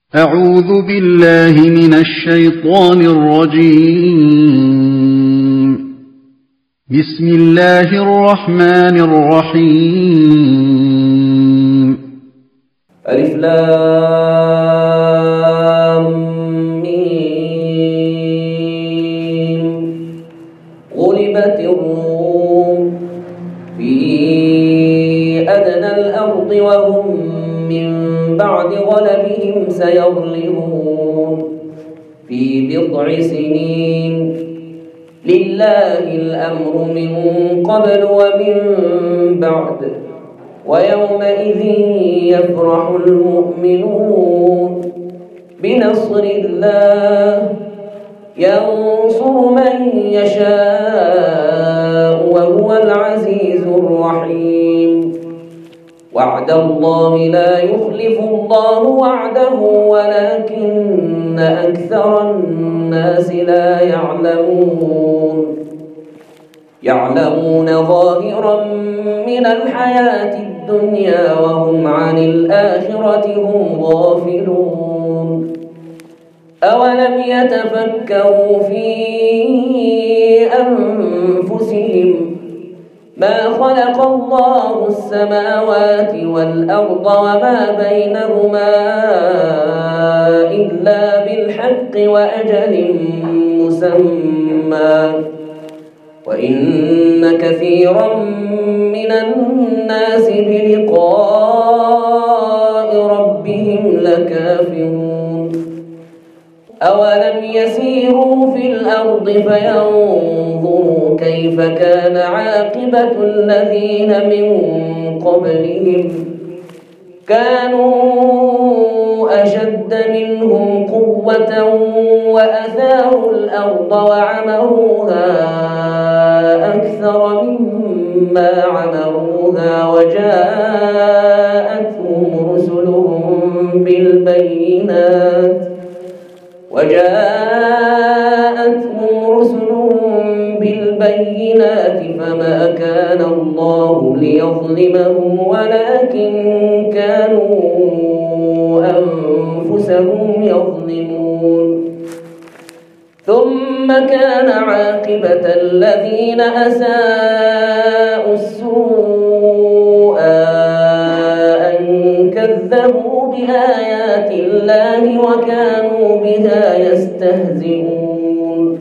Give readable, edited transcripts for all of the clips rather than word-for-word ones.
أعوذ بالله من الشيطان الرجيم. بسم الله الرحمن الرحيم. ألف لام ميم. غلبت الروم في أدنى الأرض وهم من بعد غلبهم سيغلبون في بضع سنين. لله الأمر من قبل ومن بعد ويومئذ يفرح المؤمنون بنصر الله ينصر من يشاء وهو العزيز الرحيم. وعد الله لا يخلف الله وعده ولكن أكثر الناس لا يعلمون ظاهرا من الحياة الدنيا وهم عن الآخرة هم غافلون. أولم يتفكروا في أنفسهم ما خلق الله السماوات والأرض وما بينهما إلا بالحق وأجل مسمى وإن كثيرا من الناس بلقاء ربهم لكافرون. أولم يسيروا في الأرض فينظروا كيف كان عاقبة الذين من قبلهم كانوا أشد منهم قوة وأثاروا الأرض وعمروها أكثر مما عمروها وجاءتهم رسلهم بالبينات فما كان الله ليظلمهم ولكن كانوا أنفسهم يظلمون. ثم كان عاقبة الذين أساءوا السوء أن كذبوا بآيات الله وكانوا بها يستهزئون.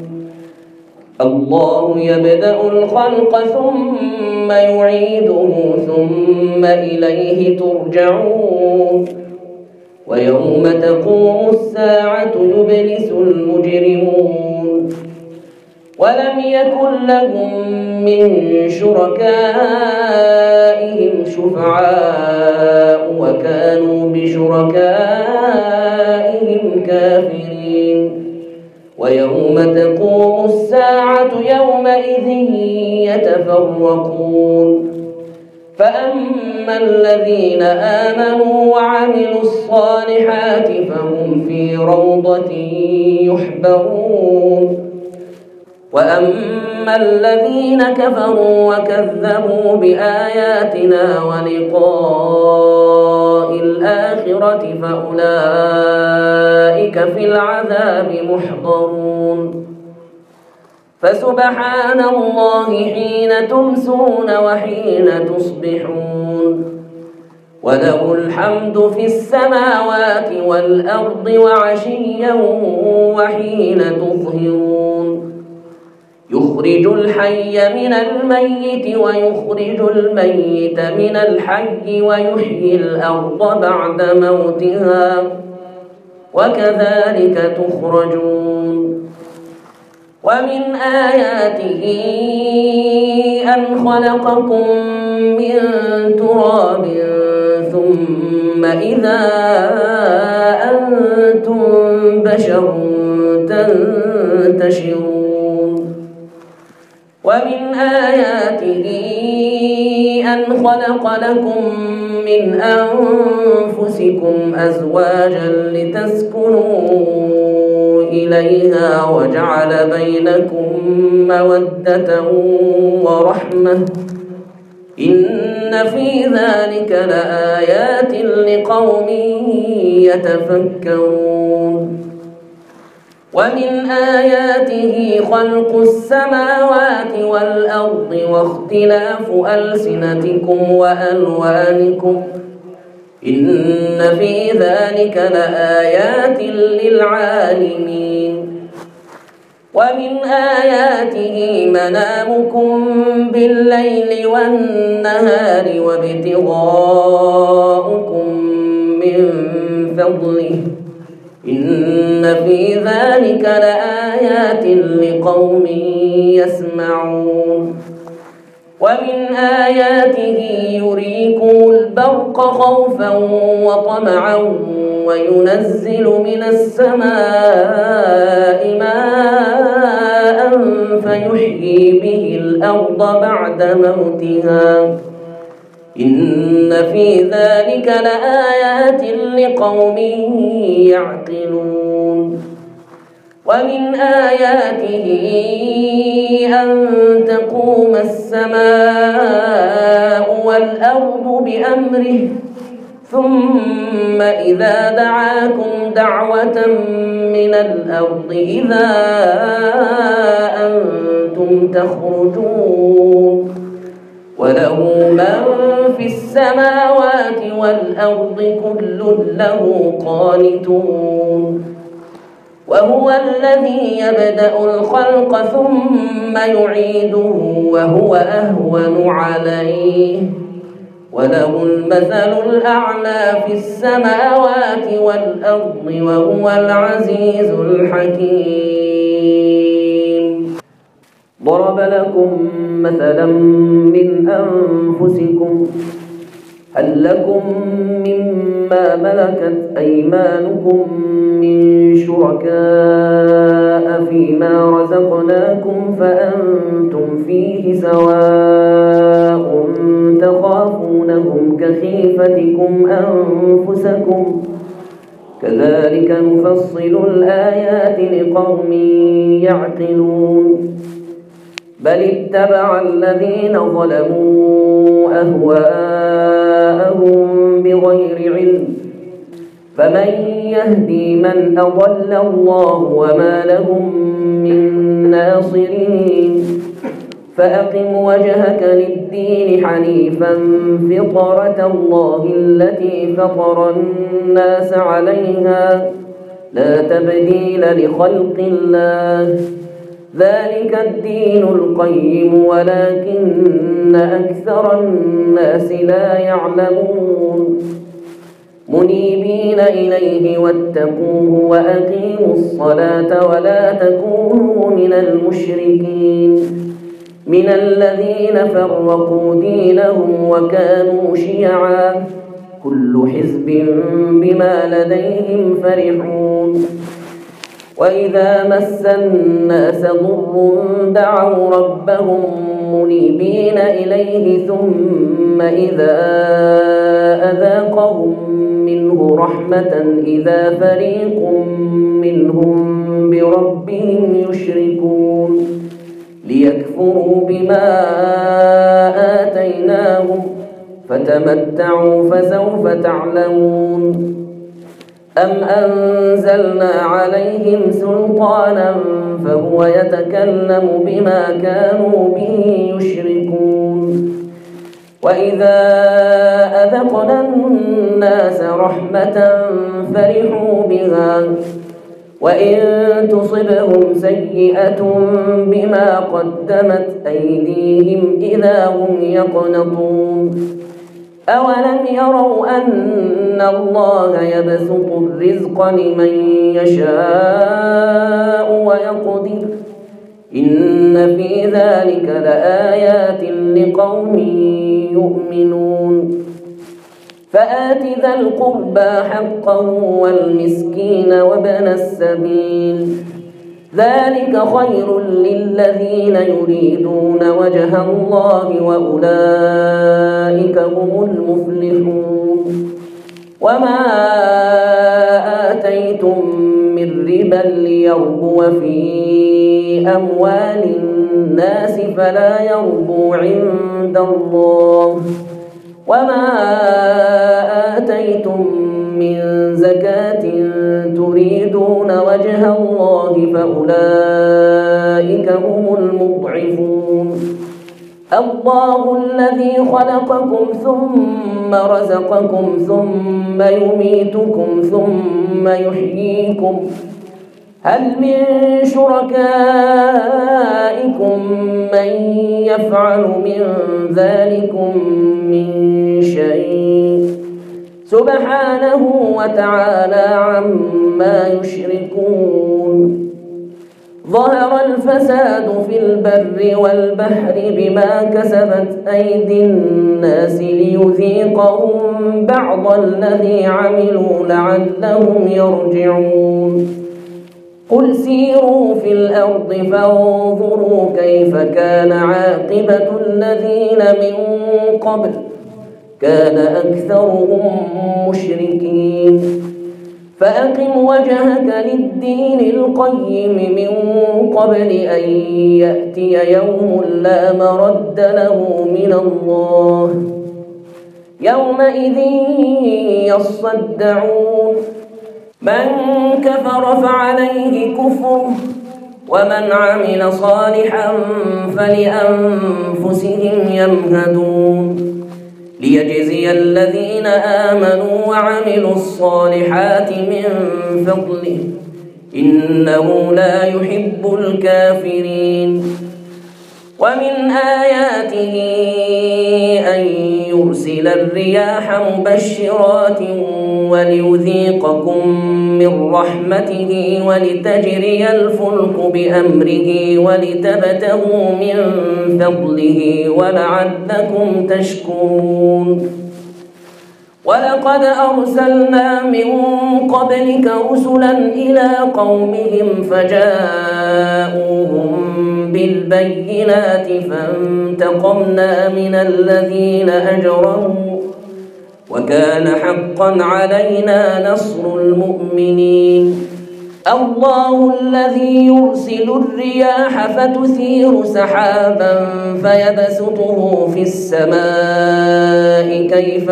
الله يبدأ الخلق ثم يعيده ثم إليه ترجعون. ويوم تقوم الساعة يبلس المجرمون ولم يكن لهم من شركائهم شفعاء وكانوا بشركائهم كافرين. ويوم تقوم الساعة يومئذ يتفرقون. فأما الذين آمنوا وعملوا الصالحات فهم في روضة يحبرون. وأما الذين كفروا وكذبوا بآياتنا ولقاء الآخرة فأولئك في العذاب محضرون. فسبحان الله حين تمسون وحين تصبحون وله الحمد في السماوات والأرض وعشيا وحين تظهرون. يخرج الحي من الميت ويخرج الميت من الحي ويحيي الأرض بعد موتها وكذلك تخرجون. ومن آياته أن خلقكم من تراب ثم إذا أنتم بشر تنتشرون. ومن آياته أن خلق لكم من أنفسكم أزواجا لتسكنوا إليها وجعل بينكم مودة ورحمة إن في ذلك لآيات لقوم يتفكرون ومن آياته خلق السماوات والأرض واختلاف ألسنتكم وألوانكم إن في ذلك لآيات للعالمين ومن آياته منامكم بالليل والنهار وابتغاؤكم من فضله إن في ذلك لآيات لقوم يسمعون ومن آياته يريكم البرق خوفا وطمعا وينزل من السماء ماء فيحيي به الأرض بعد موتها إن في ذلك لآيات لقوم يعقلون ومن آياته أن تقوم السماء والأرض بأمره ثم إذا دعاكم دعوة من الأرض إذا أنتم تخرجون وله من في السماوات والأرض كل له قانتون وهو الذي يبدأ الخلق ثم يعيده وهو أهون عليه وله المثل الأعلى في السماوات والأرض وهو العزيز الحكيم ضرب لكم مثلا من أنفسكم هل لكم مما ملكت أيمانكم من شركاء فيما رزقناكم فأنتم فيه سواء تخافونهم كخيفتكم أنفسكم كذلك نفصل الآيات لقوم يعقلون بل اتبع الذين ظلموا أهواءهم بغير علم فمن يهدي من أضل الله وما لهم من ناصرين فأقم وجهك للدين حنيفا فطرة الله التي فطر الناس عليها لا تبديل لخلق الله ذلك الدين القيم ولكن أكثر الناس لا يعلمون منيبين إليه واتقوه وأقيموا الصلاة ولا تكونوا من المشركين من الذين فرقوا دينهم وكانوا شيعا كل حزب بما لديهم فرحون وإذا مس الناس ضر دعوا ربهم منيبين إليه ثم إذا أذاقهم منه رحمة إذا فريق منهم بربهم يشركون ليكفروا بما آتيناهم فتمتعوا فسوف تعلمون أم أنزلنا عليهم سلطانا فهو يتكلم بما كانوا به يشركون وإذا أذقنا الناس رحمة فرحوا بها وإن تصبهم سيئة بما قدمت أيديهم إذا هم يقنطون أولم يروا أن الله يبسط الرزق لمن يشاء ويقدر إن في ذلك لآيات لقوم يؤمنون فآت ذا القربى حقه والمسكين وابن السبيل ذلك خير للذين يريدون وجه الله وأولئك هم المفلحون وما آتيتم من ربا ليربو في أموال الناس فلا يربو عند الله وما آتيتم من زكاة تريدون وجه الله فأولئك هم المضعفون الله الذي خلقكم ثم رزقكم ثم يميتكم ثم يحييكم هل من شركائكم من يفعل من ذلكم من شيء سبحانه وتعالى عما يشركون ظهر الفساد في البر والبحر بما كسبت أيدي الناس ليذيقهم بعض الذي عملوا لعلهم يرجعون قل سيروا في الأرض فانظروا كيف كان عاقبة الذين من قبل كان أكثرهم مشركين فأقم وجهك للدين القيم من قبل أن يأتي يوم لا مرد له من الله يومئذ يصدعون من كفر فعليه كفر ومن عمل صالحا فلأنفسهم يمهدون ليجزي الذين آمنوا وعملوا الصالحات من فضله إنه لا يحب الكافرين ومن آياته أن يرسل الرياح مبشرات وليذيقكم من رحمته ولتجري الفلك بأمره ولتبتغوا من فضله ولعلكم تشكرون ولقد أرسلنا من قبلك رسلا إلى قومهم فجاءوهم بالبينات فانتقمنا من الذين أجرموا وكان حقا علينا نصر المؤمنين الله الذي يرسل الرياح فتثير سحابا فيبسطه في السماء كيف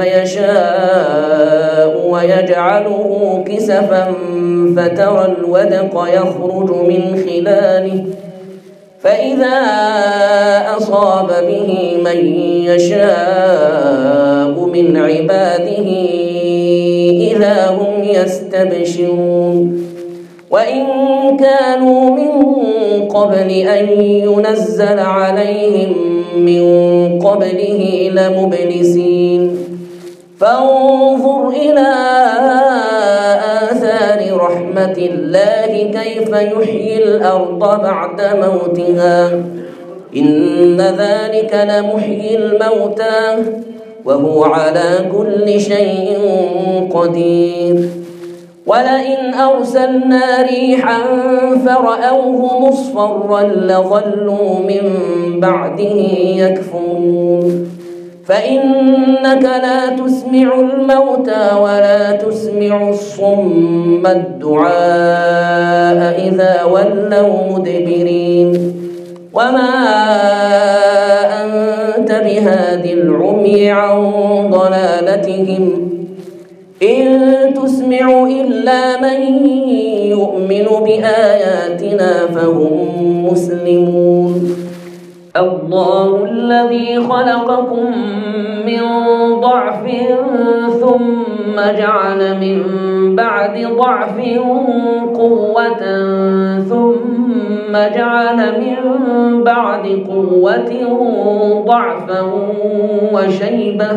يشاء ويجعله كسفا فترى الودق يخرج من خلاله فإذا أصاب به من يشاء من عباده إذا هم يستبشرون وإن كانوا من قبل أن ينزل عليهم من قبله لمبلسين فانظر إلى آثار رحمة الله كيف يحيي الأرض بعد موتها إن ذلك لمحيي الموتى وهو على كل شيء قدير ولئن أرسلنا ريحا فرأوه مصفرا لظلوا من بعده يكفرون فإنك لا تسمع الموتى ولا تسمع الصم الدعاء إذا ولوا مدبرين وما أنت بهاد العمي عن ضلالتهم إن تسمع إلا من يؤمن بآياتنا فهم مسلمون الله الذي خلقكم من ضعف ثم جعل من بعد ضعف قوة ثم جعل من بعد قوة ضعفا وشيبة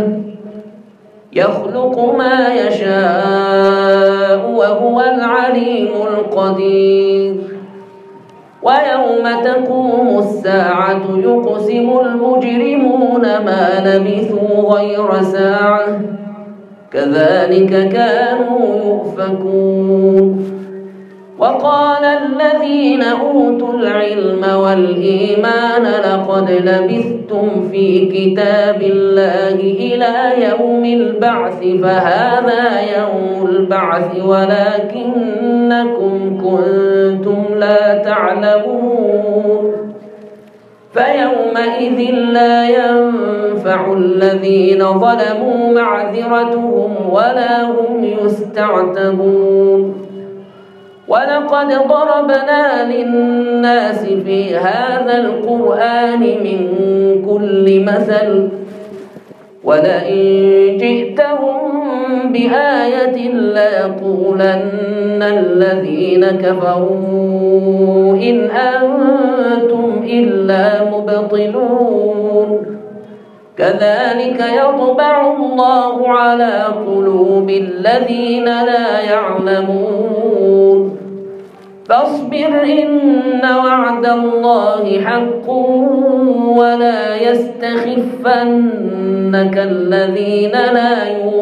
يخلق ما يشاء وهو العليم القدير ويوم تقوم الساعة يقسم المجرمون ما لبثوا غير ساعة كذلك كانوا يؤفكون وقال الذين أوتوا العلم والإيمان لقد لبثتم في كتاب الله إلى يوم البعث فهذا يوم البعث ولكنكم كنتم لا تعلمون فيومئذ لا ينفع الذين ظلموا معذرتهم ولا هم يستعتبون ولقد ضربنا للناس في هذا القرآن من كل مثل ولئن جئتهم بآية ليقولن الذين كفروا إن أنتم إلا مبطلون كذلك يطبع الله على قلوب الذين لا يعلمون فاصبر إن وعد الله حق ولا يستخفنك الذين لا يؤمنون